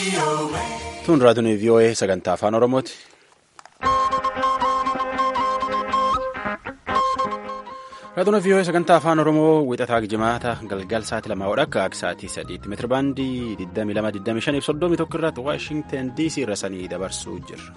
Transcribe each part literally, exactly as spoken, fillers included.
Tun raadiyoon V O A sagantaa afaan Oromooti. Raadiyoon V O A sagantaa afaan Oromoo wixataa jimaata galgal sa'aatii lamaa wadhakka akka sa'aatii sadiitti meetira baandii digdamii lama digdamii shanii fi soddomii tokko irratti Waashingtan D C irra sanii dabarsuu jirra.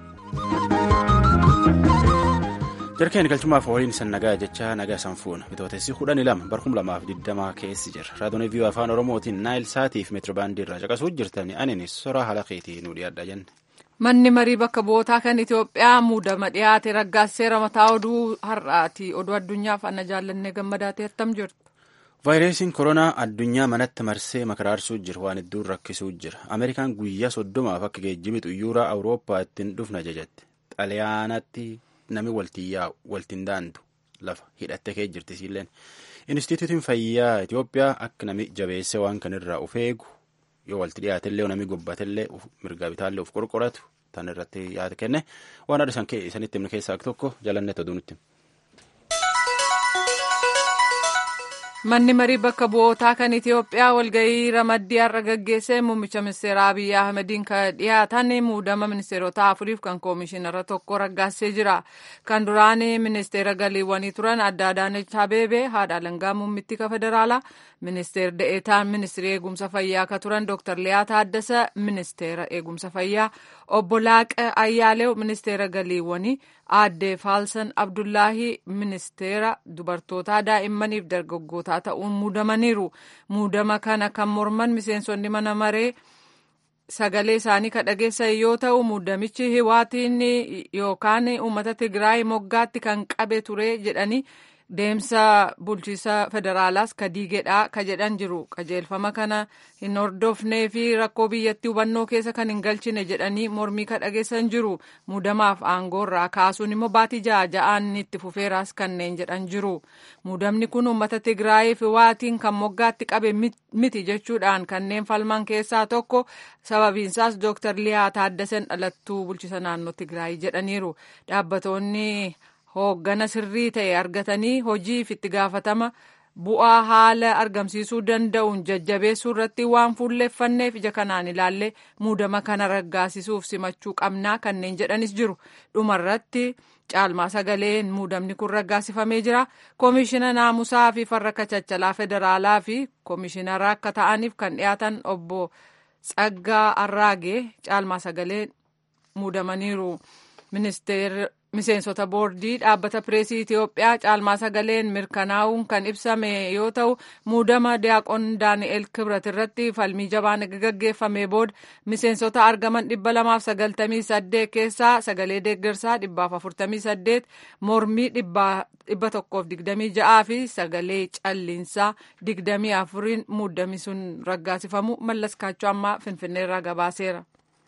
Jarkeen galchumaaf waliin san nagaa jecha nagaa sanfuun bitootessi kudhanii lama barkum lamaaf digdamaa keessi jira. Raadiyoon V O A afaan Oromootiin Naayil Saatii fi meetira baandii irraa caqasuu jirtanii aninis soraa haala keetii nu dhiyaadha jenne. Manni marii bakka bu'ootaa kan Itoophiyaa muudama dhiyaate raggaasseera mataa oduu har'aati. Oduu addunyaaf ana jaallannee gammadaatee attam jirtu. Vaayirasiin koronaa addunyaa manatti marsee makaraarsuu jira waan hedduun rakkisuu jira. Ameerikaan guyyaa soddomaaf akka geejjibi xuyyoora Awurooppaa ittiin dhufna jajatti. Xaaliyaanatti nami waltiyyaa waltiin daantu lafa hidhattee kee jirti siilleen. Inistituutiin fayyaa Itoophiyaa akka nami jabeesse waan kanirraa of eegu. Yoo walti dhiyaatellee namni gobbatellee mirgaa bitaallee of qorqoratu tan irratti yaada kenne waan adda isanitti himne keessaa tokko jalannee oduunutti. Manni marii bakka bu'ootaa kan Itoophiyaa walgahii ramaddii har'a gaggeessee muummicha ministeeraa Abiyyi Ahmediin kan dhiyaatan muudama ministeerota afuriif kan koomishinara tokko raggaasee jira. Kan duraan ministeera galiiwwanii turan adda Adaanech Abeebee haadha alangaa muummitti ka federaalaa ministeer de'eetaan ministeera eegumsa fayyaa ka turan Dr. Liyaa Taaddasa ministeera eegumsa fayyaa obbo Laaqa Ayyaaleew ministeera galiiwwanii aadde Faalsan Abdullaahi ministeera dubartootaa daa'immaniif dargaggootaa ta'uun muudamaniiru. Muudama kana kan morman miseensonni mana maree sagalee isaanii kan dhageessan yoo ta'u muudamichi hiwaatiin yookaan uummata Tigraay moggaatti kan qabe ture jedhanii deemsa bulchiisa federaalaas ka diigedhaa ka jedhan jiru. Qajeelfama kana hin hordofnee fi rakkoo biyyattii hubannoo keessa kan hin galchine jedhanii mormii ka dhageessan jiru. Muudamaaf aangoorraa kaasuun immoo baatii ja'a ja'aan itti fufeeraas kanneen jedhan jiru. Muudamni kun uummata Tigraayiif waatiin kan moggaatti qabe miti jechuudhaan kanneen falman keessaa tokko sababiinsaas Dooktar Liyaa Taaddasan dhalattuu bulchiisa naannoo Tigraay jedhaniiru. Dhaabbatoonni hooggana sirrii ta'e argatanii hojiif itti gaafatama bu'aa haala argamsiisuu danda'uun jajjabeessuu irratti waan fuulleeffanneef ija kanaan ilaalle muudama kana raggaasisuuf simachuu qabnaa kanneen jedhanis jiru. Dhumarratti caalmaa sagaleen muudamni kun raggaasifamee jira. Koomishina naamusaa fi farra kachachalaa federaalaa fi koomishinara akka ta'aniif kan dhiyaatan obbo Tsaggaa Arraagee caalmaa sagaleen muudamaniiru. Ministeerri miseensota boordii dhaabbata pireesii Itoophiyaa caalmaa sagaleen mirkanaa'uun kan ibsame yoo ta'u muudama Diyaaqoon Daani'el Kibrat irratti falmii jabaan gaggeeffame booda miseensota argaman dhibba lamaaf sagaltamii saddeet keessaa sagalee deeggarsaa dhibbaaf afurtamii saddeet mormii dhibba tokkoof digdamii ja'aa fi sagalee calliinsaa digdamii afuriin muudamni sun raggaasifamu Mallas Kaachoo ammaa Finfinneerraa gabaaseera.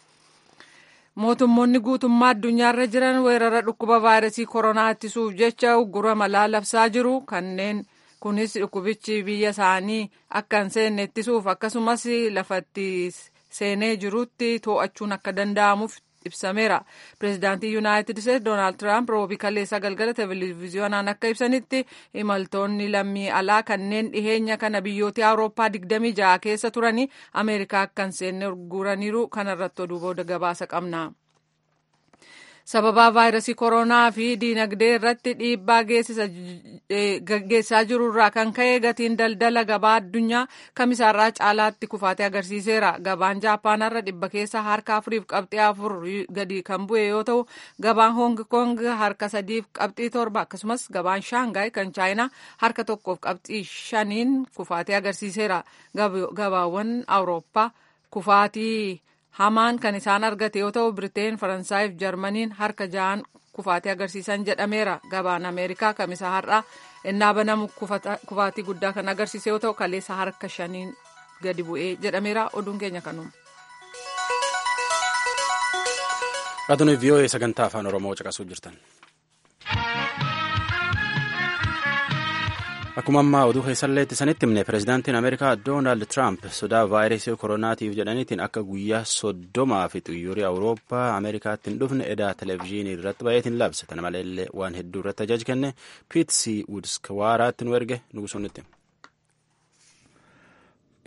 Mootummoonni guutummaa addunyaarra jiran weerara dhukkuba vaayirasii koronaa ittisuuf jecha uggura malaa labsaa jiru. Kanneen kunis dhukkubichi biyya isaanii akka hin seenne ittisuuf akkasumas lafatti seenee jirutti to'achuun akka danda'amuuf ibsameera. Pireezidaantii Yuunaayitid Isteetsi Doonaald Tiraamp roobii kaleessaa galgala televezyiyoonaan akka ibsanitti imaltoonni lammii alaa kanneen dhiheenya kana biyyoota Awurooppaa digdamii ja'a keessa turanii Ameerikaa akka hin seenne ugguraniiru. Kanarratti oduu booda gabaasa qabna. Sababa vaayirasii koronaa fi diinagdee irratti dhiibbaa geessisaa jiru irraa kan ka'e gatiin daldala gabaa addunyaa kamisaarraa caalaatti kufaatee agarsiiseera. Gabaan Jaapaanarra dhibba keessa harka afuriif qabxii afur gadi kan bu'e yoo ta'u gabaan Hoong Koong harka sadiif qabxii torba akkasumas gabaan Shaangaay kan Chaayinaa harka tokkoof qabxii shaniin kufaatee agarsiiseera. Gabaawwan Awurooppaa kufaatii hamaan kan isaan argate yoo ta'u Biriteen, Faransaayif Jarmaniin harka ja'an kufaatee agarsiisan jedhameera. Gabaan Ameerikaa kamisaa har'aa innaa banamu kufaatii guddaa kan agarsiise yoo ta'u kaleessa harka shaniin gadi bu'ee jedhameera. Oduun keenya kanuma. Raadiyoon V O A sagantaa afaan Oromoo caqasuu jirtan. Akkuma ammaa oduu keessallee sanitti himne pireezidaantiin Ameerikaa Doonaald Tiraamp sodaa vaayirasii koronaatiif jedhaniitiin akka guyyaa soddomaa fi xuyyoorri Awurooppaa Ameerikaatti hin dhufne edaa televezyiinii irratti baay'eetiin labse. Kana maleellee waan hedduu irratti ajaja kenne Piitsii Wudskawaaraatti nu erge nugusoonitti.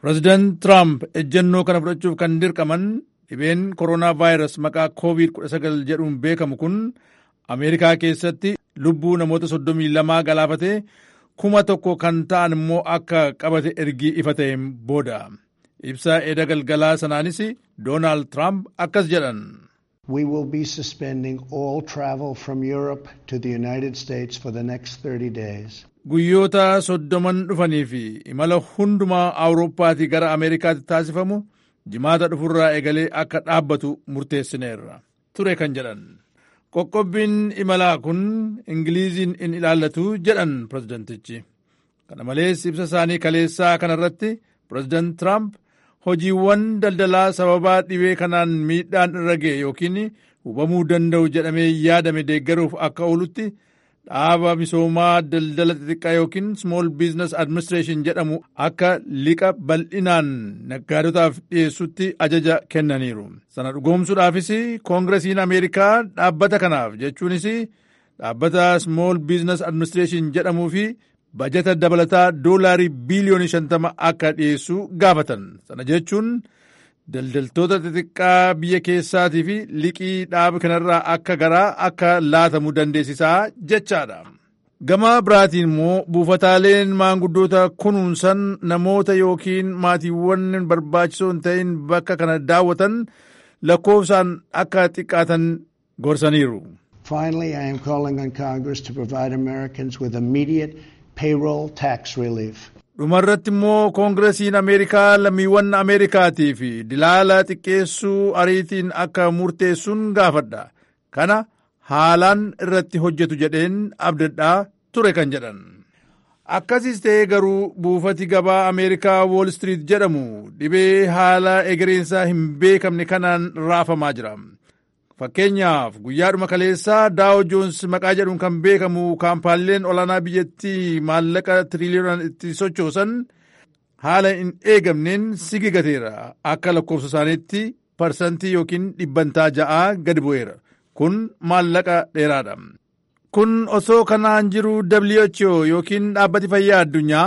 Pireezidaant Tiraamp ejjennoo kana fudhachuuf kan dirqaman dhibeen koronaa vaayirasii maqaa koovid kudha sagal jedhuun beekamu kun Ameerikaa keessatti lubbuu namoota soddomii lamaa galaafate kuma tokko kan ta'an immoo akka qabate ergii ifa ta'een booda. Ibsa edda galgalaa sanaanis Doonaald Tiraamp akkas jedhan. We will be suspending all travel from Europe to the United States for the next thirty days. Guyyoota soddoman dhufanii fi imala hundumaa Awurooppaatii gara Ameerikaatti taasifamu jimaata dhufurraa eegalee akka dhaabbatu murteessineerra ture kan jedhan. Qoqqobbiin imalaa kun Ingiliiziin in ilaallatu jedhan pireezidantichi. Kana malees ibsa isaanii kaleessaa kanarratti pireezidaant Tiraamp hojiiwwan daldalaa sababaa dhibee kanaan miidhaan irra ga'e yookiin hubamuu danda'u jedhamee yaadame deeggaruuf akka oolutti dhaaba misoomaa daldala xixiqqaa yookiin Small Business Administration jedhamu akka liqa bal'inaan naggaadotaaf dhiyeessutti ajaja kennaniiru. Sana dhugoomsuudhaafis Koongiresiin Ameerikaa dhaabbata kanaaf jechuunis dhaabbata Small Business Administration jedhamuu fi bajeta dabalataa doolaarii biiliyoonii shantama akka dhiyeessu gaafatan. Sana jechuun daldaltoota xixiqqaa biyya keessaatii fi liqii dhaaba kanarraa akka garaa akka laatamu dandeessisaa jechaadha. Gama biraatiin immoo buufataaleen maanguddoota kunuunsan namoota yookiin maatiiwwan barbaachisoo hin ta'in bakka kana daawwatan lakkoofsaan akka xiqqaatan gorsaniiru. Finally, I am calling on Congress to provide Americans with immediate payroll tax relief. Dhumarratti immoo Koongiresiin Ameerikaa lammiiwwan Ameerikaatii fi dilaala xiqqeessuu ariitiin akka murteessuun gaafadha. Kana haalaan irratti hojjetu jedheen abdadhaa ture kan jedhan. Akkasiis ta'ee garuu buufati gabaa Ameerikaa Wall Street jedhamu dhibee haala egereensaa hin beekamne kanaan raafamaa jira. Fakkeenyaaf guyyaadhuma kaleessaa Daaw Joons maqaa jedhuun kan beekamu kaampaaniileen olaanaa biyyattii maallaqa tiriliyoonaan itti sochoosan haala hin eegamneen sigigateera. Akka lakkoofsa isaaniitti parsantii yookiin dhibbantaa ja'aa gadi bu'eera. Kun maallaqa dheeraadha. Kun osoo kanaan jiru W H O yookiin dhaabbati fayyaa addunyaa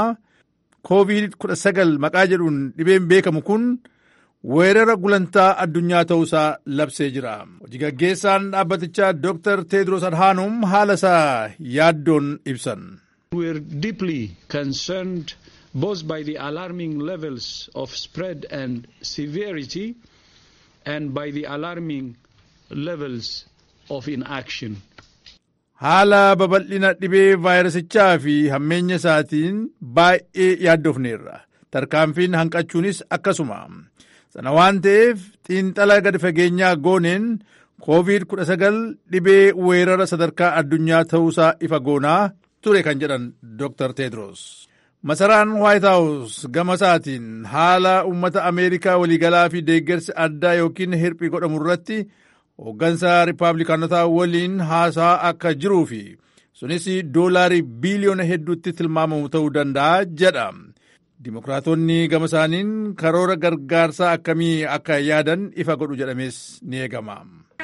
koovid kudha sagal maqaa jedhuun dhibeen beekamu kun weerara gulantaa addunyaa ta'uusaa labsee jira. Hojii gaggeessaan dhaabbatichaa Doctor Tedros Adhanom haala isaa yaaddoon ibsan. We are deeply concerned both by the alarming levels of spread and severity and by the alarming levels of inaction. Haala babal'ina dhibee vaayirasichaa fi hammeenya isaatiin baay'ee yaaddofneerra. Tarkaanfiin hanqachuunis akkasuma. Sana waan ta'eef xiinxala gadi fageenyaa gooneen koovid kudha sagal dhibee weerara sadarkaa addunyaa ta'uusaa ifa goonaa ture kan jedhan Doctor Tedros. Masaraan White House gama isaatiin haala uummata Ameerikaa waliigalaa fi deeggarsi addaa yookiin hirphii godhamu irratti hooggansa Rippaabilikaanotaa waliin haasaa akka jiruu fi sunis doolaarii biiliyoona hedduutti tilmaamamu ta'uu danda'a jedha. Dimokiraatonni gama isaaniin karoora gargaarsaa akkamii akka yaadan ifa godhu jedhamees ni eegama.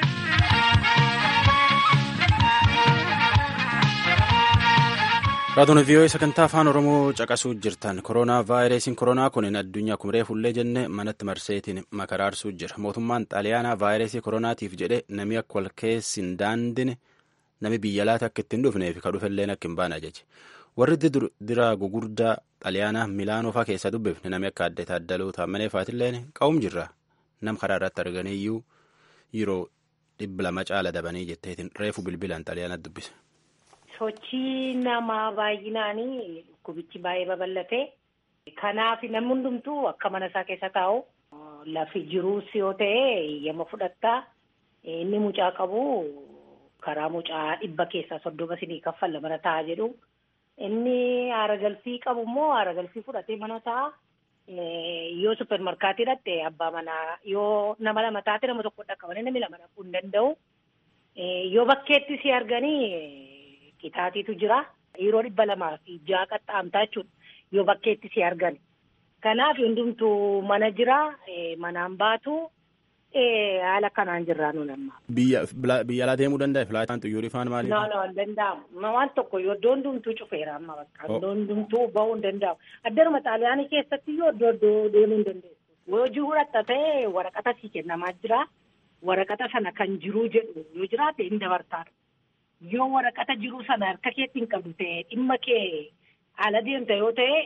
Raadiyoo V O A sagantaa afaan Oromoo caqasuu jirtan. Koronaa vaayirasiin koronaa kun addunyaa kumree fullee jenne manatti marseetiin makaraarsuu jira. Mootummaan xaaliyaanaa vaayirasii koronaatiif jedhe namni akka wal keessi hin daandine nami biyya laata akka ittiin dhufneef ka dhufelleen akka hin baane ajaje. Warri dira gugurdaa xaaliyaanaa Milaanoo fa'aa keessa dubbifne nami akka adda taaddaluu taammanee faatilleen qa'um jirra. Nam karaa irratti arganiyyuu yeroo dhibba lama caala dabanii jetteetiin reefu bilbilaan xaaliyaanaa dubbise. Sochii namaa baay'inaanii dhukkubichi baay'ee babal'ate. Kanaaf namni hundumtuu akka mana isaa keessa taa'u lafi jiruus yoo ta'e yemma fudhattaa inni mucaa qabu karaa mucaa dhibba keessaa soddoma sinii kaffalla mana taa'aa jedhu. Inni haara galfii qabu immoo haara galfii fudhatee mana ta'a. Yoo supermarkaatii dhatte abbaa manaa yoo nama lama taate nama tokko dhaqqabanii namni lama dhaquu hin danda'u. Yoo bakkeetti si arganii qixaatiitu jira. Yeroo dhibba lamaa fi ja'a qaxxaamtaa jechuudha. Yoo bakkeetti si argan. Kanaaf hundumtuu mana jira. Manaan baatu haala kanaan jirraa nuun amma. Biyya biyya alaa deemuu danda'a filaataan xiyyoorri faan maaliif? No no hin danda'amu. Waan tokko yoo iddoo hundumtuu cufeera amma bakka. Iddoo hundumtuu bahuu hin danda'amu. Addaruma xaaliyaanii keessatti yoo iddoo iddoo deemuu hin dandeessu. Hojii fudhatta ta'e waraqata sii kennamaa jira. Waraqata sana kan jiruu jedhu yoo jiraate hin dabartaa. Yoo waraqata jiruu sana harka keetti hin qabdu ta'e dhimma kee ala deemta yoo ta'e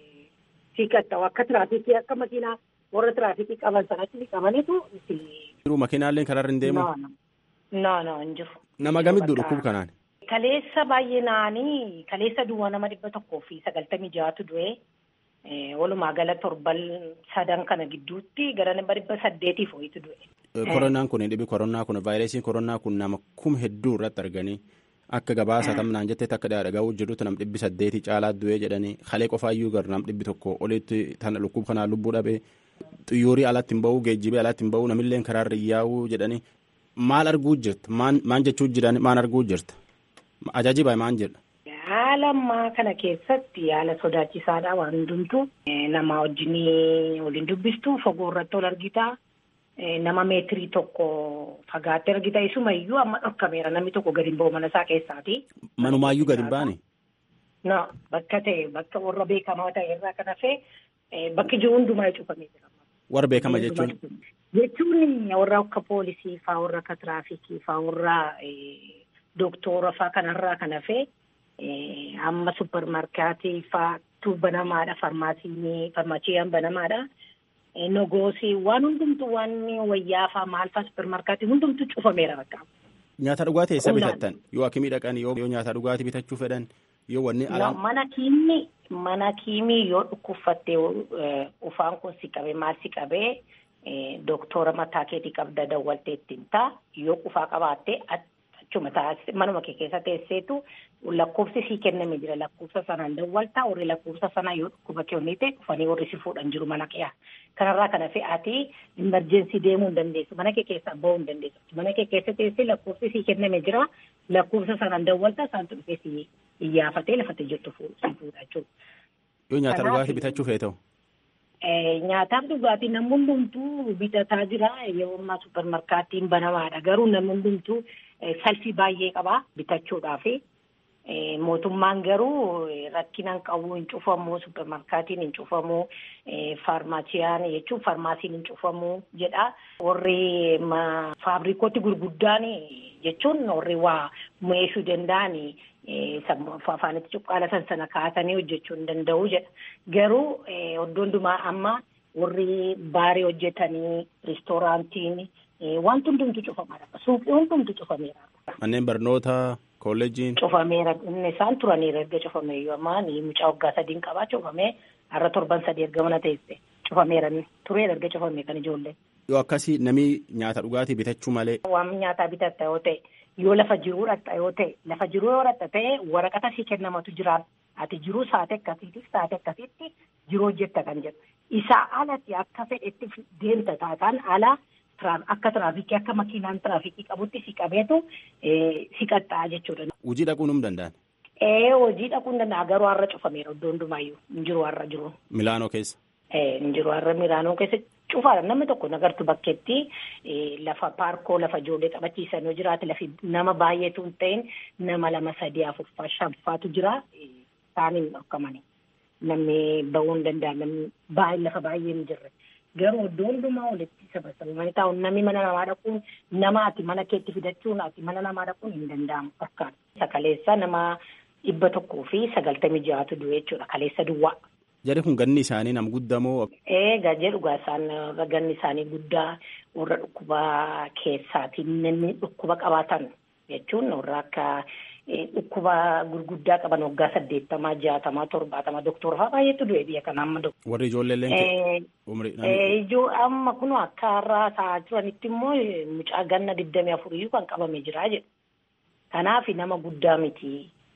sii qaxxaa'u akka tiraafikii akka makiinaa warra tiraafikii qaban sanatti qabanitu. Jiru makiinaallee kararra hin deemu? No no hin jiru. Nama gamiddu dhukkub kanaan? Kaleessa baay'inaanii kaleessa duwwaa nama dhibba tokkoo fi sagaltamii ja'atu du'e. Walumaa gala torban sadan kana gidduutti gara nama dhibba saddeetiif wayitu du'e. Koronaan kun dhibbi koronaa kun vaayirasiin koronaa kun nama kuma hedduu irratti arganii akka gabaasa tamnaan jettee akka dhaga'uu jirrutti nam dhibbi saddeetii caalaa du'ee jedhanii kalee qofaayyuu gar nam dhibbi tokko olitti tana lukkub kanaa lubbuu dhabee xiyyoorii alaatti hin ba'uu geejjibee alaatti hin ba'uu namillee karaarra yaa'uu jedhanii maal arguu jirta maan jechuu jiran maan arguu jirta ajaa'iba maan jedha. Haala ammaa kana keessatti haala sodaachisaadha waan hundumtu nama wajjin waliin dubbistu fagoo irratti ol argita nama meetirii tokko fagaattee argita isumayyuu amma dhorkameera namni tokko gadi hin ba'u mana isaa keessaati. Manumaayyuu gadi hin baane? No bakka ta'e bakka warra beekamaa ta'e irraa kan hafe bakki jiru hundumaa cufamee jira. Warra beekama jechuun? Jechuun warra akka poolisii faa warra akka tiraafikii faa warra dooktora faa kanarraa kan hafe. Amma suppermaarkeetii faatu banamaadha farmaasiin farmaachiyaan banamaadha nogoosii waan hundumtu waan wayyaa faa maal faa suppermaarkeetii hundumtu cufameera bakka. Nyaata dhugaatii eessa bitattan yoo akkamii dhaqan yoo nyaata dhugaatii bitachuu fedhan yoo wanni alaa. Mana kiimii mana kiimii yoo dhukkubfattee ufaan kun si qabee maal si qabee dooktora mataa keetii qabda dawwaltee ittiin taa yoo qufaa qabaattee. Achuma taasise manuma kee keessa teesseetu lakkoofsi sii kenname jira lakkoofsa sanaan dawwaltaa warri lakkoofsa sanaa yoo dhukkuba kee onnite dhufanii warri si fuudhan jiru mana kee kanarraa kana fe'aati imerjensii deemuu hin dandeessu mana kee keessaa bahuu hin dandeessu mana kee keessa teessee lakkoofsi sii kenname jira lakkoofsa sanaan dawwaltaa isaantu dhufee si iyyafatee lafatee jirtu si fuudha jechuudha. Yoo nyaata dhugaatii bitachuu feeta'u? Nyaataaf dhugaatii namni hundumtuu bitataa jira yeroo ammaa suppermaarkeetiin banamaadha garuu namni hundumtuu salfii baay'ee qaba bitachuudhaaf mootummaan garuu rakkinaan qabu hin cufamu suppermaarkeetiin hin cufamu faarmaasiyaan jechuun faarmaasiin hin cufamu jedha warri faabrikooti gurguddaan jechuun warri waa meeshuu danda'an afaanitti cuqqaala san sana kaasanii hojjechuu hin danda'u jedha garuu iddoo hundumaa amma warri baarii hojjetanii riistooraantiin wanti hundumtu cufamaadha suuqii hundumtu cufameera. Manneen barnoota kolleejiin. Cufameera inni isaan turaniiru erga cufameeyyuu ammaa ni mucaa waggaa sadiin qabaa cufamee har'a torban sadii erga mana teesse cufameera turee erga cufamee kan ijoollee. Yoo akkasii namni nyaata dhugaatii bitachuu malee. Waan nyaataa bitatta yoo ta'e yoo lafa jiruu dhatta yoo ta'e lafa jiruu yoo dhatta ta'e waraqata sii kennamatu jiraan ati jiruu saate akkasiitiif saate akkasiitti jiruu hojjetta kan jedhu isaa alatti akka fedhetti deemta taataan ala. Akka tiraafikii akka makiinaan tiraafikii qabutti si qabeetu si qaxxaa jechuudha. Hojii dhaquun hin danda'an? Ee hojii dhaquun hin danda'an garuu har'a cufameera iddoo hundumaayyuu hin jiru har'a jiru. Milaanoo keessa? Ee hin jiru har'a Milaanoo keessa cufaadha namni tokko nagartu bakkeetti lafa paarkoo lafa ijoollee taphachiisan yoo jiraate lafi nama baay'eetu hin ta'in nama lama sadii afurfaa shanfaatu jira isaaniin dhorkamani namni bahuu hin danda'an namni baay'ee lafa baay'ee hin jirre. Garuu iddoo hundumaa walitti sabasabamanii taa'u namni mana namaa dhaquun nama ati mana keetti fidachuun ati mana namaa dhaquun hin danda'amu fakkaata. Kaleessa nama dhibba tokkoo fi sagaltamii ja'atu du'e jechuudha kaleessa duwwaa. Jarri kun ganni isaanii nama guddamoo? Ee gajee dhugaa isaan ganni isaanii guddaa warra dhukkuba keessaati namni dhukkuba qabaatan jechuun warra akka dhukkuba gurguddaa qaban waggaa saddeettamaa jaatamaa torbaatamaa doktora fa'aa baay'eetu du'e biyya kana amma doktora. Warri ijoollee ijoo amma kun akka har'aa ta'aa jiranitti immoo mucaa ganna digdamii afuriyyuu kan qabame jira jedhu. Kanaaf nama guddaa miti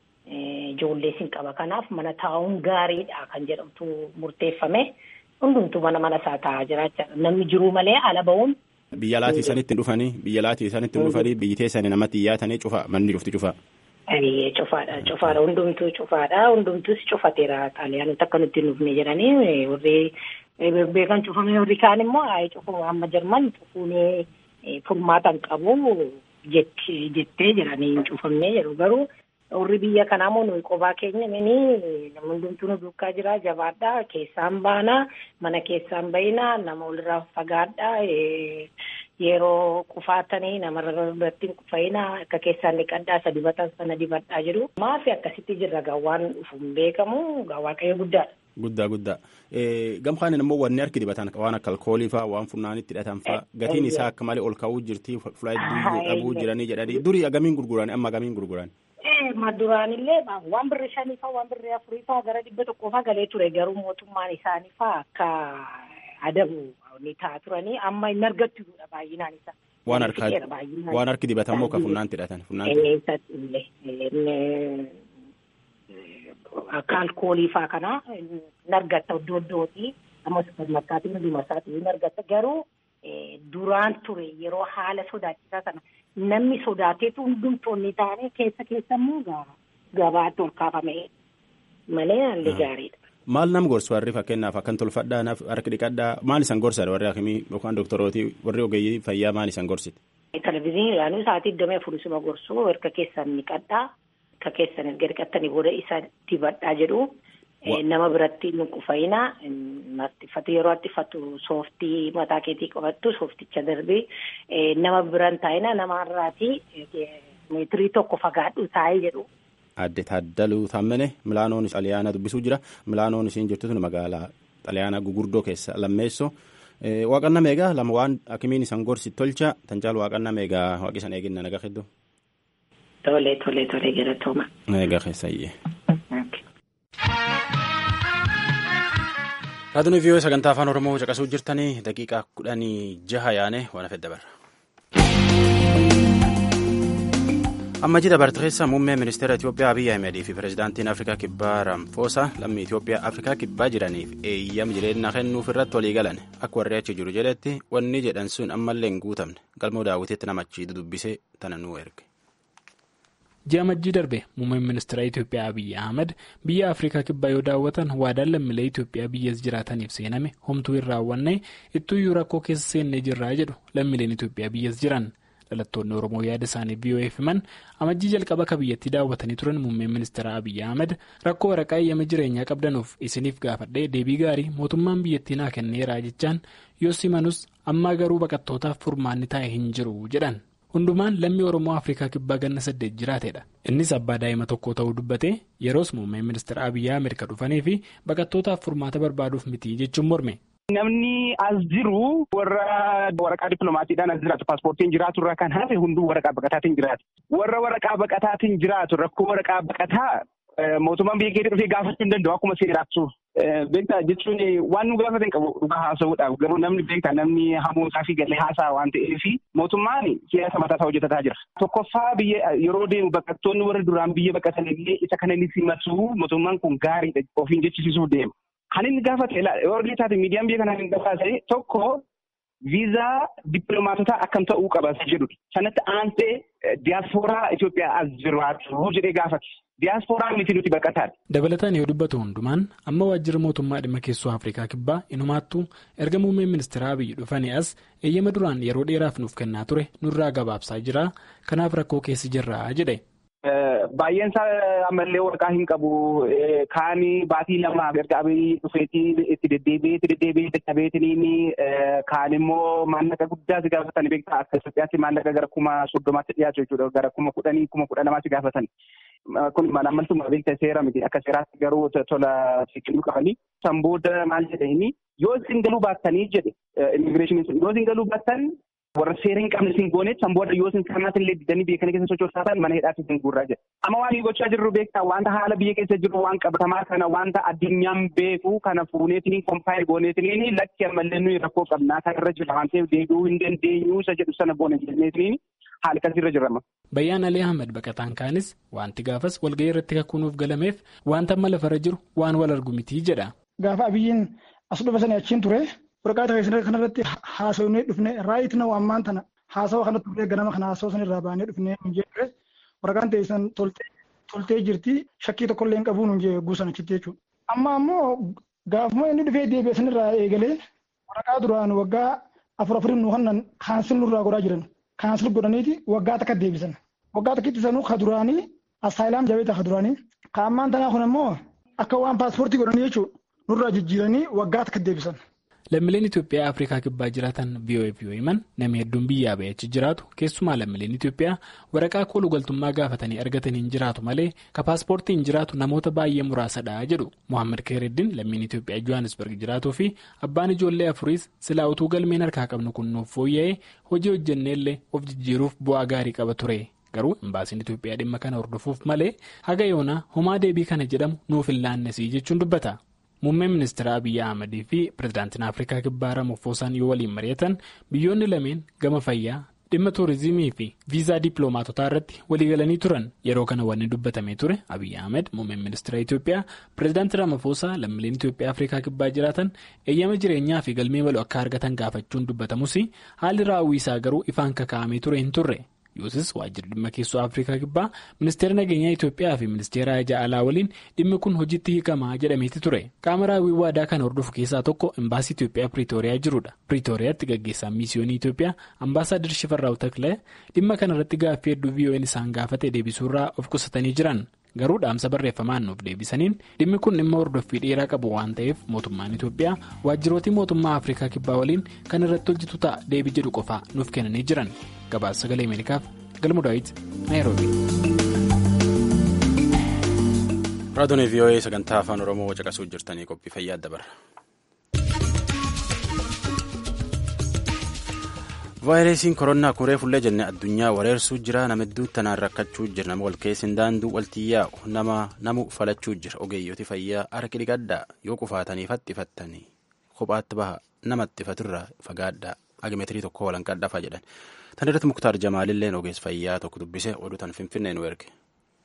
ijoollee sin qaba kanaaf mana taa'uun gaariidha kan jedhamtu murteeffame hundumtuu mana mana isaa taa'aa jira namni jiruu malee ala ba'uun. Biyya laatii isanitti dhufanii biyya laatii isanitti dhufanii biyyi teessanii namatti iyyaatanii cufa manni cufti cufa. Cufaadha cufaadha hundumtuu cufaadha hundumtuus cufateera xaaliyaanota akka nutti hin dhufne jedhanii warri beekan cufamee warri kaan immoo haa cufamu amma Jarman cufuunee furmaatan qabu jettee jiranii hin cufamnee jedhu garuu warri biyya kanaa moo nuyi qophaa keenya mini namni hundumtuu nu duukaa jira jabaadhaa keessaan baanaa mana keessaan bayinaa nama walirraa fagaadhaa yeroo qufaatanii namarra biratti hin qufayinaa akka keessaan dhiqadhaa isa dibatan sana dibadhaa jiru maafi akkasitti jirra gaawwaan dhufuun beekamu waaqayyo guddaadha. Guddaa guddaa. Gamkaan immoo wanni harki dibatan waan akka alkoolii fa'aa waan funnaanitti hidhatan fa'aa gatiin isaa akka malee ol ka'uu jirti fulaa hedduu dhabuu jiranii jedhanii durii agamiin gurguran amma agamiin gurguran. Maduraanillee waan birri shanii fa'aa waan birri afurii fa'aa gara dhibba tokkoo fa'aa galee ture garuu mootummaan isaanii fa'aa akka adabu ni ta'a turanii amma hin argattu baay'inaan isaa. Waan harka waan harki dibatan moo ka funnaanitti hidhatan funnaanitti. Akka alkoolii fa'aa kana hin argatta iddoo iddootii amma supermarkaatiin hunduma isaatii hin argatta garuu duraan ture yeroo haala sodaachisaa sana namni sodaateetu hundumtoonni ta'anii keessa keessammoo gabaatti ol kaafame malee haalli gaariidha. Maal nam gorsu warri fakkeenyaaf akkan tolfadhaa naaf harki dhiqadhaa maal isan gorsan warri hakimii yookaan dooktorootii warri ogeeyyii fayyaa maal isan gorsiti? Televezyiinii ilaaluu sa'aatii digdamii afurisuma gorsuu harka keessan dhiqadhaa harka keessan erga dhiqattanii booda isa dibadhaa jedhu. Nama biratti hin qufayinaa martifatu yeroo attifatu sooftii mataa keetii qabattu soofticha darbee nama biraan taa'ina nama irraatii meetirii tokko fagaadhu taa'ee jedhu. Adde Taaddaluu Taammane Milaanoon Xaliyaanaa dubbisuu jira. Milaanoon isiin jirtu tuni magaalaa Xaliyaanaa gugurdoo keessa lammeessoo. Waaqanna meegaa lama waan hakimiin isan gorsi tolcha tan caalu waaqanna meegaa waaqi isan eeginna nagaa hedduu. Tole tole tole galatooma. Nagaa keessayyee. Raadiyoo vii'oo sagantaa afaan Oromoo caqasuu jirtanii daqiiqaa kudhanii jaha yaane waan hafe dabarra. Amma jida barteessa muummee ministeera Itoophiyaa Abiyyi Ahimedii fi pireezidaantiin Afrikaa Kibbaa Ramaphosa lammii Itoophiyaa Afrikaa Kibbaa jiraniif eeyyam jireenya kennuuf irratti walii galan akka warri achi jiru jedhetti wanni jedhan sun ammallee hin guutamne galmoo daawwitiitti namachi dubbisee tana nuu erge. Ji'a majjii darbe muummeen ministeera Itoophiyaa Abiyyi Ahmed biyya Afrikaa Kibbaa yoo daawwatan waadaan lammiilee Itoophiyaa biyyas jiraataniif seename homtuu hin raawwanne ittuyyuu rakkoo keessa seennee jirraa jedhu lammiileen Itoophiyaa biyyas jiran. Dhalattoonni Oromoo yaada isaanii V O A himan amajjii jalqaba akka biyyattii daawwatanii turan muummeen ministeera Abiyyi Ahmed rakkoo waraqaa eeyyama jireenyaa qabdanuuf isiniif gaafadhee deebii gaarii mootummaan biyyattii naa kenneeraa jechaan yoo simanus ammaa garuu baqattootaaf furmaanni taa'e hin jiru jedhan. Hundumaan lammii Oromoo Afrikaa Kibbaa ganna saddeet jiraatedha. Innis abbaa daa'ima tokko ta'uu dubbate yeroos muummeen ministeera Abiyyi Ahmed ka dhufanii fi baqattootaaf furmaata barbaaduuf miti jechuun morme. Namni as jiru warra waraqaa dippiloomaatiidhaan as jiraatu paaspoortiin jiraatu irraa kan hafe hunduu waraqaa baqataatiin jiraatu. Warra waraqaa baqataatiin jiraatu rakkoo waraqaa baqataa mootummaan biyya keetti dhufee gaafachuu hin danda'u akkuma seeraatu. Beektaa jechuun waan nu gaafatan qabu dhugaa haasa'uudhaaf garuu namni beektaa namni hamuusaa fi galee haasaa waan ta'eef mootummaan siyaasa mataasaa hojjetataa jira. Tokkoffaa biyya yeroo deemu baqattoonni warra duraan biyya baqatanillee isa kana ni simatu mootummaan kun gaariidha ofiin jechisiisuuf deema. Kan inni gaafate warri taate miidiyaan biyya kanaa hin gabaase tokko viizaa dippiloomaatotaa akkam ta'uu qaba jedhudha. Sanatti aansee diyaaspooraa Itoophiyaa as jiraatu jedhee gaafate. Diyaaspooraa miti nuti baqataadha. Dabalataan yoo dubbatu hundumaan amma waajjira mootummaa dhimma keessoo Afrikaa Kibbaa inumaattuu erga muummeen ministeera Abiyyi dhufanii as eeyyama duraan yeroo dheeraaf nuuf kennaa ture nurraa gabaabsaa jira kanaaf rakkoo keessa jirra jedhe. Baay'een isaa ammallee waraqaa hin qabu. Kaanii baatii lama erga Abiyyi dhufeetii itti deddeebi'ee itti deddeebi'ee dadhabeetiniin kaan immoo maallaqa guddaa si gaafatan beektaa akka Itoophiyaatti maallaqa gara kuma soddomaatti dhiyaatu jechuudha gara kuma kudhanii kuma kudha lamaa si gaafatan. Kun malaammaltummaa beektaa seera miti akka seeraatti garuu tola siqiluu qabanii. San booda maal jedhanii yoo isin galuu baattanii jedhe immigireeshiniin yoo isin galuu baattan. Warra seera hin qabne isin gooneet san booda yoo isin kanaatillee didanii biyya kana keessa sochoosaatan mana hidhaatti isin guurraa jedha. Amma waan gochaa jirru beektaa wanta haala biyya keessa jiru waan qabatamaa kana wanta addunyaan beeku kana fuuneetiin kompaayil gooneetiin lakki ammallee nuyi rakkoo qabnaa kan irra jira waan ta'eef deebi'uu hin dandeenyu isa jedhu sana boona jenneetiin haala akkasirra jirama. Bayyaan Alii Ahmed baqataan kaanis wanti gaafas walgahii irratti kakkuunuuf galameef wanta amma lafarra jiru waan wal argu miti jedha. Gaafa Abiyyiin as dhufa sana achiin ture. Waraqaa ta'e kanarratti haasawnee dhufnee raayit na ammaan tana haasawa kanatti dhufnee ganama kana haasawa sanirraa baanee dhufnee hin jedhu waraqaan ta'e san toltee jirti shakkii tokkollee hin qabuun hin jedhu guusan achitti jechuudha. Amma ammoo Gaafuma inni dhufee deebi'ee sanirraa eegalee waraqaa duraan waggaa afur afurin nu hannan kaansil nurraa godhaa jiran. Kaansil godhaniiti waggaa takka deebisan. Waggaa takkitti sanuu ka duraanii asaayilaam jabeeta ka duraanii. Ka ammaan tanaa kun ammoo akka waan paaspoortii godhanii jechuudha. Nurraa jijjiiranii waggaa takka deebisan. Lammiileen Itoophiyaa Afrikaa kibbaa jiraatan V O A fi yoo himan namni hedduun biyyaa ba'ee achi jiraatu keessumaa lammiileen Itoophiyaa waraqaa kooluu galtummaa gaafatanii argatanii hin jiraatu malee ka paaspoortii hin jiraatu namoota baay'ee muraasadha jedhu Mohaammed Keereddin lammiin Itoophiyaa Johannesburg jiraatuu fi abbaan ijoollee afuriis silaa utuu galmeen harkaa qabnu kun nuuf fooyya'ee hojii hojjenneellee of jijjiiruuf bu'aa gaarii qaba ture. Garuu imbaasiin Itoophiyaa dhimma kana hordofuuf malee haga yoonaa homaa deebii kana jedhamu nuuf hin laannesii jechuun dubbata. Muummeen ministeera Abiyyi Ahmedii fi pirezidaantiin Afrikaa Kibbaa Ramaphoosaan yoo waliin mari'atan biyyoonni lameen gama fayyaa dhimma tuurizimii fi viizaa dippiloomaatotaa irratti waliigalanii turan. Yeroo kana wanni dubbatamee ture Abiyyi Ahmed muummeen ministeera Itoophiyaa pirezidaantii Ramaphosaa lammiileen Itoophiyaa Afrikaa Kibbaa jiraatan eeyyama jireenyaa fi galmee bal'oo akka argatan gaafachuun dubbatamus haalli raawwii isaa garuu ifaan kakaa'amee ture hin turre. Yoosis waajjirri dhimma keessoo Afrikaa Kibbaa ministeera nageenyaa Itoophiyaa fi ministeera ajaa alaa waliin dhimmi kun hojiitti hiikamaa jedhameeti ture. Qaama raawwii waadaa kana hordofu keessaa tokko imbaasii Itoophiyaa Piriitooriyaa jirudha. Piriitooriyaatti gaggeessaan miisiyoonii Itoophiyaa ambaasaadar Shifarraaw Taklee dhimma kana irratti gaaffii hedduu V O A'n isaan gaafate deebisuurraa of qusatanii jiran. Garuu dhaamsa barreeffamaan nuuf deebisaniin dhimmi kun dhimma hordoffii dheeraa qabu waan ta'eef mootummaan Itoophiyaa waajjirootii mootummaa Afrikaa Kibbaa waliin kan irratti hojjetu ta'a deebii jedhu qofaa nuuf kennanii jiran. Gabaasa sagalee Ameerikaaf Galmuu Daawit Naayiroobii. Raadiyoon V O A sagantaa afaan Oromoo caqasuu jirtanii qophii fayyaa dabarra. Vaayirasiin koronaa kuree fullee jennee addunyaa wareersuu jira. Nama hedduu tanaan rakkachuu jira. Nama wal keessin daanduu waltii yaa'u nama namu falachuu jira. Ogeeyyooti fayyaa harki dhiqadhaa yoo qufaatanii fattifattanii kophaatti baha namatti fatirraa fagaadhaa agimeetirii tokko walanqadhaafaa jedhan. Tan irratti Muktaar Jamaalilleen ogeessa fayyaa tokko dubbisee oduu tan Finfinnee nu erge.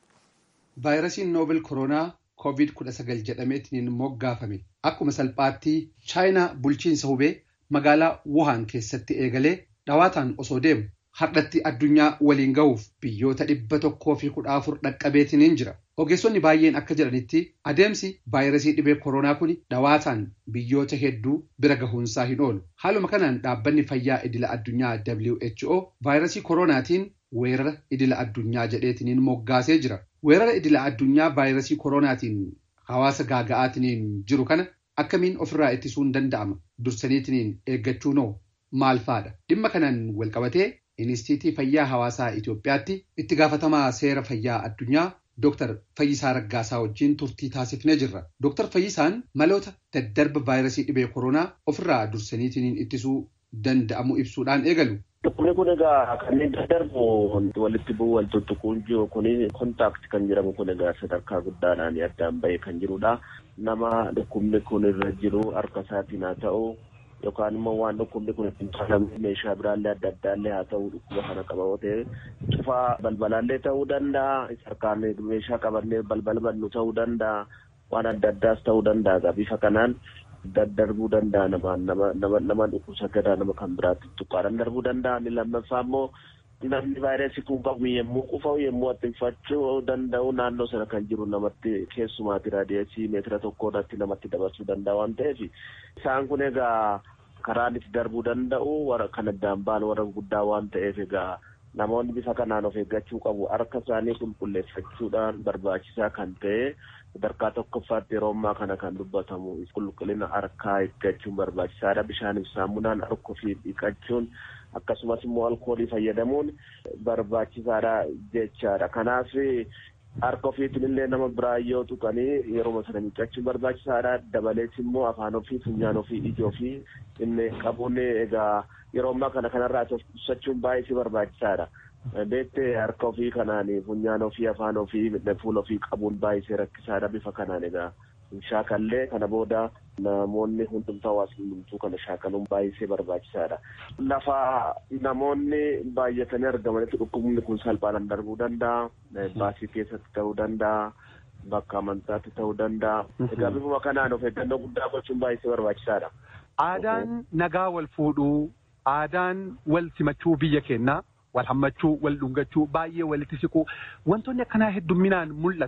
Vaayirasiin noobel koronaa koovid kudha sagal jedhameetiin moggaafame akkuma salphaatti chaayinaa bulchiinsa hubee magaalaa Wuhan keessatti eegalee dhawaataan osoo deemu hardhatti addunyaa waliin ga'uuf biyyoota dhibba tokkoo fi kudha afur dhaqqabeetiin jira. Ogeessonni baay'een akka jedhanitti adeemsi vaayirasii dhibee koronaa kun dhawaataan biyyoota hedduu bira gahuunsaa hin oolu. Haaluma kanaan dhaabbanni fayyaa idila addunyaa W H O vaayirasii koronaatiin weerara idila addunyaa jedheetiin moggaasee jira. Weerara idila addunyaa vaayirasii koronaatiin hawaasa gaaga'aatiin jiru kana akkamiin ofirraa ittisuun danda'ama? Dursaniitiin eeggachuunoo maal faadha? Dhimma kanaan walqabatee Inistiitii Fayyaa Hawaasaa Itoophiyaatti itti gaafatamaa seera fayyaa addunyaa Dooktar Fayyisaa Raggaasaa wajjin turtii taasifnee jirra. Dooktar Fayyisaan maloota daddarba vaayirasii dhibee koronaa ofirraa dursaniitiin ittisuu danda'amu ibsuudhaan eegalu. Dhukkubni kun egaa kanneen daddarbu walitti bu'u wal tuttuquun jiru kun kontaakti kan jedhamu kun egaa sadarkaa guddaadhaan addaan bahee kan jirudha. Nama dhukkubni kun irra jiru harka isaatiin haa ta'u yookaan immoo waan dhukkubni kun ittiin fayyadamu meeshaa biraallee adda addaallee haa ta'u dhukkuba kana qabatee cufaa balbalaallee ta'uu danda'a. Harkaan meeshaa qabannee balbala bannu ta'uu danda'a. Waan adda addaas ta'uu danda'a. Bifa kanaan daddarbuu danda'a nama nama nama nama dhukkubsataadha nama kan biraatti tuqqaadhaan darbuu danda'a. Inni lammaffaa immoo namni vaayirasii kun qabu yemmuu qufaa'u yemmuu attinfachuu danda'u naannoo sana kan jiru namatti keessumaatti raadiyeesii meetira tokkoodhaatti namatti dabarsuu danda'a waan ta'eef isaan kun egaa karaan itti darbuu danda'u warra kan addaan ba'an warra guddaa waan ta'eef egaa namoonni bifa kanaan of eeggachuu qabu. Harka isaanii qulqulleeffachuudhaan barbaachisaa kan ta'e sadarkaa tokkoffaatti yeroo ammaa kana kan dubbatamu qulqullina harkaa eeggachuun barbaachisaadha. Bishaaniif saamunaan harka ofii dhiqachuun akkasumas immoo alkoolii fayyadamuun barbaachisaadha jechaadha. Kanaaf harka ofiitiin illee nama biraa yoo tuqanii yeroo sana miidhachuun barbaachisaadha. Dabalees immoo afaan ofii, funyaan ofii, ija ofii inni qabuun egaa yeroo ammaa kana kanarraa ibsachuun baay'ee barbaachisaadha. Beektee harka ofii kanaan funyaan ofii, afaan ofii, fuula ofii qabuun baay'ee rakkisaadha. Bifa kanaan egaa shaakallee kana booda namoonni hundumtuu hawaasni hundumtuu kana shaakaluun baay'ee barbaachisaadha. Lafa namoonni baay'atanii argamanitti dhukkubni kun salphaan darbuu danda'a. Baasii keessatti ta'uu danda'a. Bakka amantaatti ta'uu danda'a. Egaa bifuma kanaan of eeggannoo guddaa gochuun baay'ee barbaachisaadha. Aadaan nagaa wal fuudhuu, aadaan wal simachuu biyya keenyaa, wal hammachuu, wal dhungachuu, baay'ee walitti siquu wantoonni akkanaa heddumminaan mul'ata.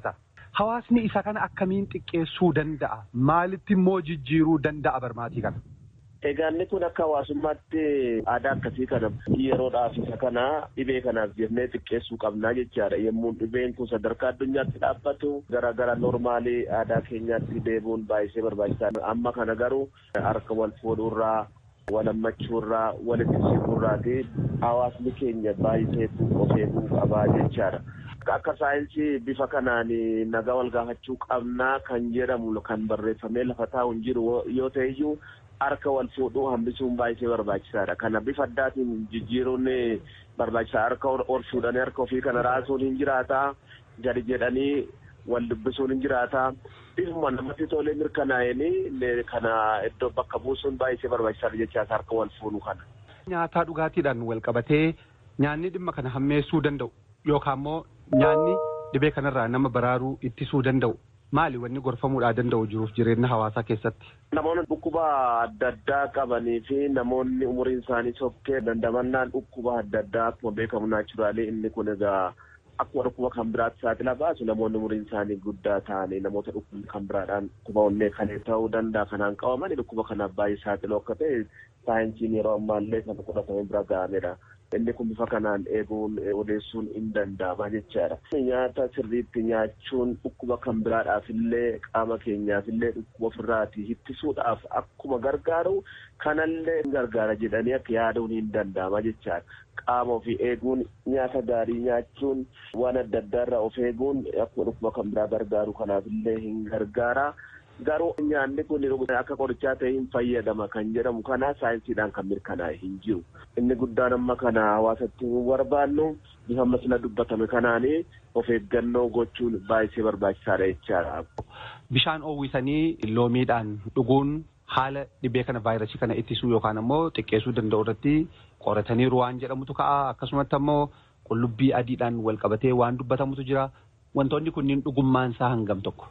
Hawaasni isa kana akkamiin xiqqeessuu danda'a? Maalitti immoo jijjiiruu danda'a barmaatii kana? Egaa inni kun akka hawaasummaatti aadaa akkasii kana yeroodhaaf isa kana dhibee kanaaf jennee xiqqeessuu qabnaa jechaadha. Yommuu dhibeen kun sadarkaa addunyaatti dhaabbatu gara gara noormaalii aadaa keenyaatti deebi'uun baay'isee barbaachisaadha. Amma kana garuu harka wal fuudhuurraa, wal hammachuurraa, walitti siquurraati hawaasni keenya baay'isee of eeguu qabaa jechaadha. Akka saayinsii bifa kanaan nagaa wal gaafachuu qabnaa kan jedhamu kan barreeffamee lafa taa'u hin jiru yoo ta'eyyuu harka wal fuudhuu hambisuun baay'isee barbaachisaadha. Kana bifa addaatiin jijjiiruun barbaachisaa. Harka ol fuudhanii harka ofii kana raasuun hin jiraata. Gadi jedhanii wal dubbisuun hin jiraata. Bifuma namatti tolee mirkanaa'anii kana iddoo bakka buusuun baay'isee barbaachisaadha jechaas harka wal fuudhuu kana. Nyaataa dhugaatiidhaan wal qabatee nyaanni dhimma kana hammeessuu danda'u yookaan immoo nyaanni dhibee kanarraa nama baraaruu ittisuu danda'u. Maali wanni gorfamuudhaa danda'u jiruuf jireenya hawaasaa keessatti? Namoonni dhukkuba adda addaa qabanii fi namoonni umuriin isaanii sokkee dandamannaan dhukkuba adda addaa akkuma beekamu naachuraalee inni kun egaa akkuma dhukkuba kan biraatti saaxila baasu namoonni umuriin isaanii guddaa ta'anii namoota dhukkuba kan biraadhaan dhukkuba onnee kan ta'uu danda'a kanaan qabamanii dhukkuba kanaaf baay'ee saaxiloo akka ta'e saayinsiin yeroo ammaallee kan qoratamee bira ga'amedha. Inni kun bifa kanaan eeguun odeessuun hin danda'ama jechaadha. Nyaata sirriitti nyaachuun dhukkuba kan biraadhaaf illee qaama keenyaaf illee dhukkuba ofirraatii ittisuudhaaf akkuma gargaaru kanallee gargaara jedhanii akka yaaduun hin danda'ama jechaadha. Qaama ofii eeguun nyaata gaarii nyaachuun waan adda addaarraa of eeguun akkuma dhukkuba kan biraa gargaaru kanaaf illee hin gargaara. Garuu nyaanni kun akka qorichaa ta'e hin fayyadama kan jedhamu kana saayinsiidhaan kan mirkanaa'e hin jiru. Inni guddaan amma kana hawaasatti barbaannu bifa masla dubbatame kanaanii of eeggannoo gochuun baay'isee barbaachisaadha jechaadha. Bishaan oowwisanii loomiidhaan dhuguun haala dhibee kana vaayirasii kana ittisuu yookaan ammoo xiqqeessuu danda'u irratti qorataniiru waan jedhamutu ka'a. Akkasumatti ammoo qullubbii adiidhaan wal qabatee waan dubbatamutu jira. Wantoonni kunniin dhugummaan isaa hangam tokko?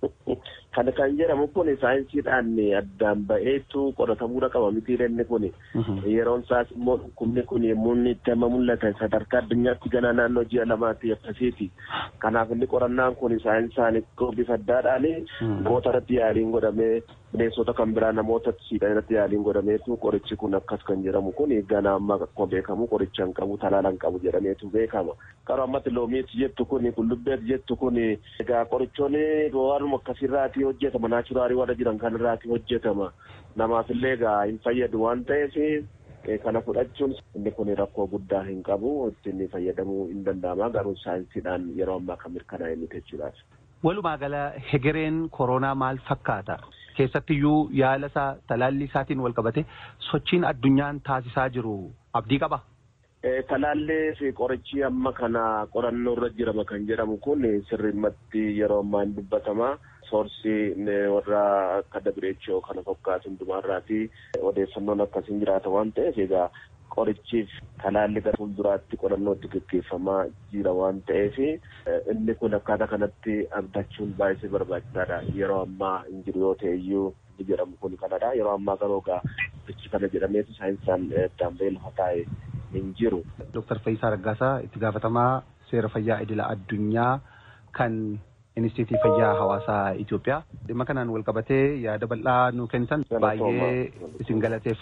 Kan kan jedhamu kun saayinsiidhaan addaan ba'eetu qoratamuudha qaba miti inni kun yeroon isaas immoo dhukkubni kun yommuu inni itti amma mul'atan sadarkaa addunyaatti gana naannoo ji'a lamaatti akkasiiti. Kanaaf inni qorannaan kun saayinsaan bifa addaadhaan namoota irratti yaaliin godhamee bineensota kan biraa namoota siidhan irratti yaaliin godhameetu qorichi kun akkas kan jedhamu kun gana amma akkuma beekamu qoricha hin qabu talaala hin qabu jedhameetu beekama. Garuu ammatti loomiitti jettu kun qullubbeetti jettu kun egaa qorichoonni waanuma akkasirraatii hojjetama naachuraalii warra jiran kanarraatii hojjetama. Namaaf illee egaa hin fayyadu waan ta'eef kana fudhachuun inni kun rakkoo guddaa hin qabu ittiin fayyadamuu hin danda'ama garuu saayinsiidhaan yeroo ammaa kan mirkanaa'e miti jechuudha. Walumaa gala hegereen koronaa maal fakkaata? Keessattiyyuu yaala isaa talaallii isaatiin wal qabate sochiin addunyaan taasisaa jiru abdii qaba. Talaallii fi qorichi amma kana qorannoo irra jirama kan jedhamu kun sirriimmatti yeroo ammaa hin dubbatama. Soorsii warra akka W H O kana fakkaatu hundumaarraati odeeffannoon akkasiin jiraata waan ta'eef egaa qorichiif talaalli gara fuulduraatti qorannootti gaggeeffamaa jira waan ta'eef inni kun akkaataa kanatti abdachuun baay'ee barbaachisaadha. Yeroo ammaa hin jiru yoo ta'e iyyuu jedhamu kun kanadha. Yeroo ammaa garuu egaa bichi kana jedhameetu saayinsaan damee lafa taa'e hin jiru. Dooktar Fayyisaa Raggaasaa itti gaafatamaa seera fayyaa idila addunyaa kan Inistiitii Fayyaa Hawaasaa Itoophiyaa. Dhimma kanaan wal qabatee yaada bal'aa nuu kennitan baay'ee isin galateef.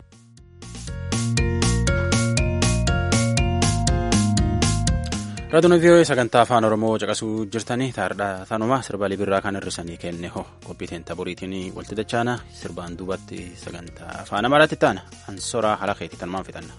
Raadiyoo Viiyoo sagantaa afaan Oromoo caqasuu jirtanii taardhaa tanuma sirbalii birraa kan hir'isanii kenne hoo qophiiteen taboriitiin walti dachaana sirbaan duubatti sagantaa afaan Amaaraatti taana ansoraa haala keetii tanumaan fixanna.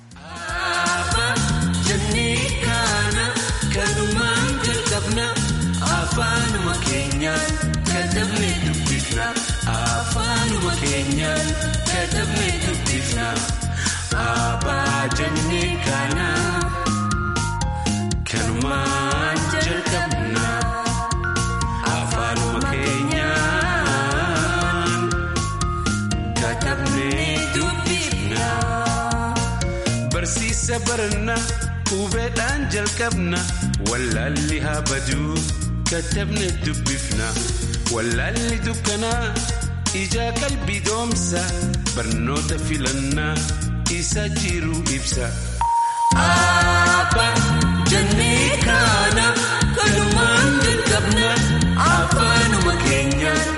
Afaanuma keenyaan katabnee dubbifna afaanuma keenyaan katabnee dubbifna abaa jennee kana kanumaan jalqabna afaanuma keenyaan katabnee dubbifna barsiisa barna hubeedhaan jalqabna wallaalli haa baduu. كتبنا دبفنا ولا اللي دكنا إجا قلبي دومسا برنوتا فيلنا إساجيرو إبسا آبا جنيكانا كلمان دلقبنا afaanuma keenyaan